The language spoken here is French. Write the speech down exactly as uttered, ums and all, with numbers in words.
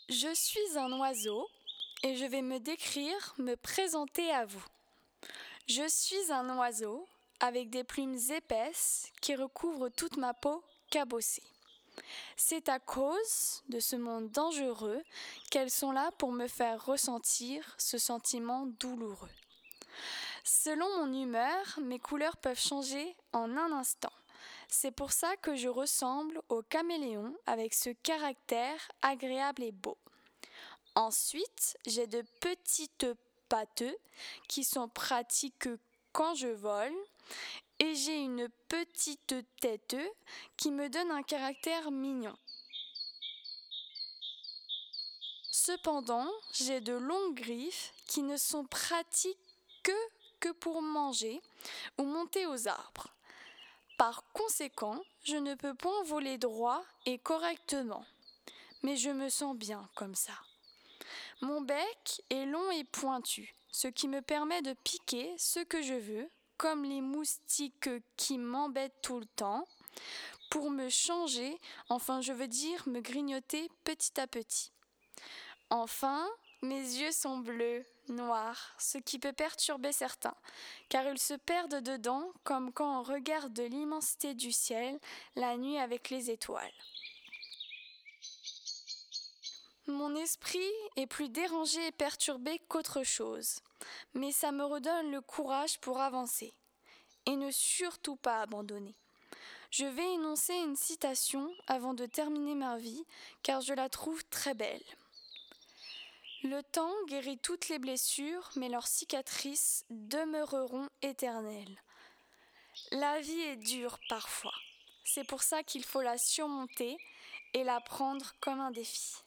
Je suis un oiseau et je vais me décrire, me présenter à vous. Je suis un oiseau avec des plumes épaisses qui recouvrent toute ma peau cabossée. C'est à cause de ce monde dangereux qu'elles sont là pour me faire ressentir ce sentiment douloureux. Selon mon humeur, mes couleurs peuvent changer en un instant. C'est pour ça que je ressemble au caméléon avec ce caractère agréable et beau. Ensuite, j'ai de petites pattes qui sont pratiques quand je vole et j'ai une petite tête qui me donne un caractère mignon. Cependant, j'ai de longues griffes qui ne sont pratiques que, que pour manger ou monter aux arbres. Par conséquent, je ne peux point voler droit et correctement, mais je me sens bien comme ça. Mon bec est long et pointu, ce qui me permet de piquer ce que je veux, comme les moustiques qui m'embêtent tout le temps, pour me changer, enfin je veux dire me grignoter petit à petit. Enfin, mes yeux sont bleus, noirs, ce qui peut perturber certains, car ils se perdent dedans comme quand on regarde l'immensité du ciel la nuit avec les étoiles. Mon esprit est plus dérangé et perturbé qu'autre chose, mais ça me redonne le courage pour avancer et ne surtout pas abandonner. Je vais énoncer une citation avant de terminer ma vie, car je la trouve très belle. Le temps guérit toutes les blessures, mais leurs cicatrices demeureront éternelles. La vie est dure parfois. C'est pour ça qu'il faut la surmonter et la prendre comme un défi.